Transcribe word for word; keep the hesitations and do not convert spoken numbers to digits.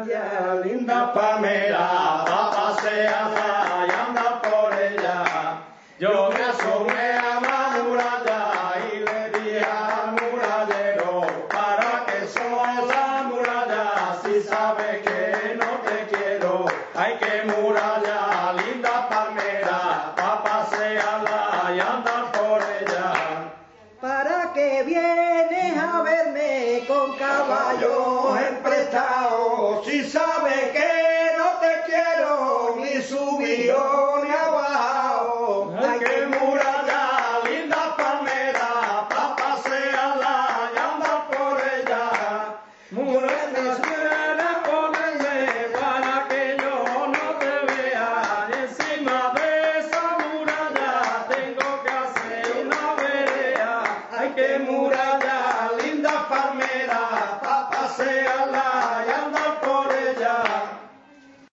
muralla, linda palmera, pa' pasearla y andar por ella. Yo me asomé a la muralla y le dije al murallero, ¿para qué son la muralla si sabes que no te quiero? Ay, que muralla, linda palmera, pa' pasearla y andar por ella. ¿Para qué vienes a verme con caballos emprestados? Si sabes